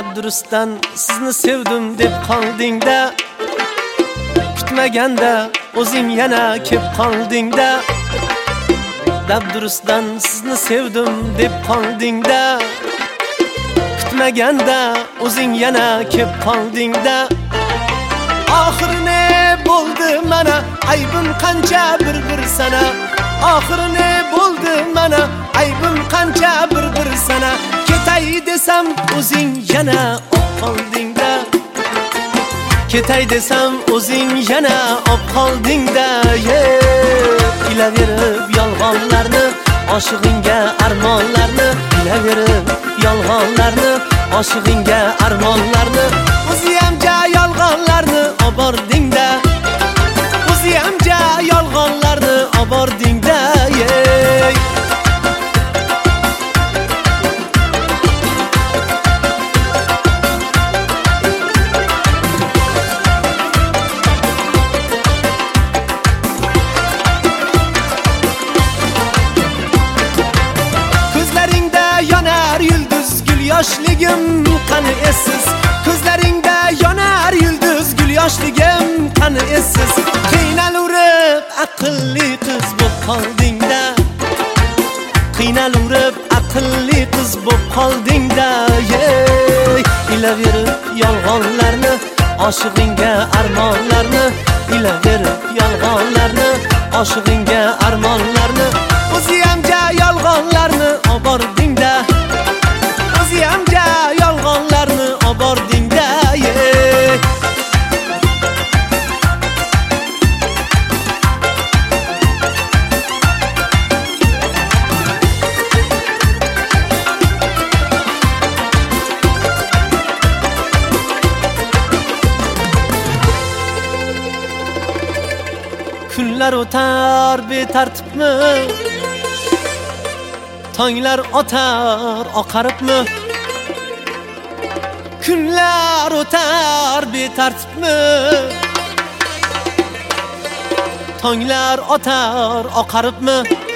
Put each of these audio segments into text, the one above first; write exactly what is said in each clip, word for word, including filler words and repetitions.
Dabdurustdan sizni sevdim deb qoldingda, kutmaganda o'zing yana kelib qoldingda. Dabdurustdan sizni sevdim deb qoldingda, kutmaganda o'zing yana kelib qoldingda. Oxir ne bo'ldi mana, aybim qancha bir bir sana. Oxir ne bo'ldi mana, aybim qancha bir bir sana. Ketay desam o'zing yana op qoldingda, ketay desam o'zing yana op qoldingda. Bilaverib yolg'onlarni, oshig'ingga armonlarni, bilaverib yolg'onlarni, oshig'ingga armonlarni. O'ziyamja yolg'onlarni obordingda, o'ziyamja yolg'onlarni obordingda. Yoshligim qani essiz, ko'zlaringda yonar yulduz. Gul yoshligim qani essiz, qiynalurib aqlli qiz bo'p qoldingda, qiynalurib aqlli qiz bo'p qoldingda. Bilaverib yolg'onlarni, oshig'ingga armonlarni, bilaverib yolg'onlarni, oshig'ingga armonlarni. O'ziyamja yolg'onlarni obordingda, o'ziyamja yolg'onlarni obordingda. Kunlar o'tar betartibmi, tonglar otar oqaribmi. Kunlar o'tar betartibmi, tonglar otar oqaribmi.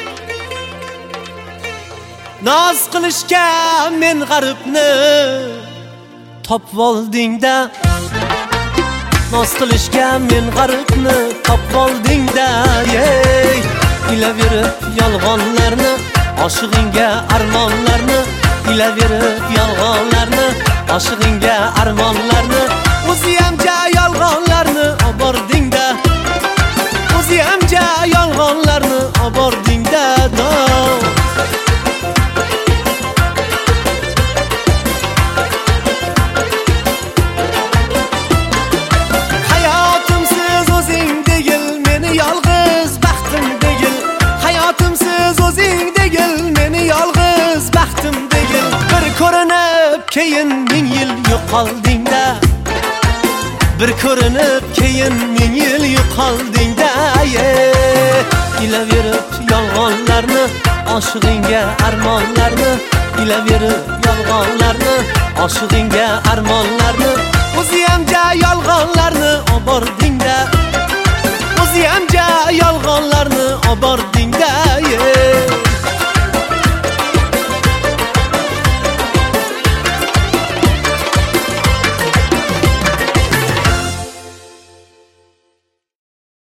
Noz qilishga men g'aribni topib oldingda, noz qilishga men g'aribni topib oldingda. Bilaverib yolg'onlarni, oshig'ingga armonlarni, bilaverib yolg'onlarni, oshig'ingga armonlarni. O'ziyamja yolg'onlarni obordingda, o'ziyamja yolg'onlarni obordingda. Hayotimsiz o'zing degil, meni yolg'iz baxtim degil. Hayotimsiz o'zing degil, meni yolg'iz baxtim degil. Bir ko'rinib keyin ming yil yo'qoldingda, bir ko'rinib keyin ming yil yo'qoldingda. Bilaverib yolg'onlarni, oshig'ingga armonlarni, bilaverib yolg'onlarni, oshig'ingga armonlarni. O'ziyamja yolg'on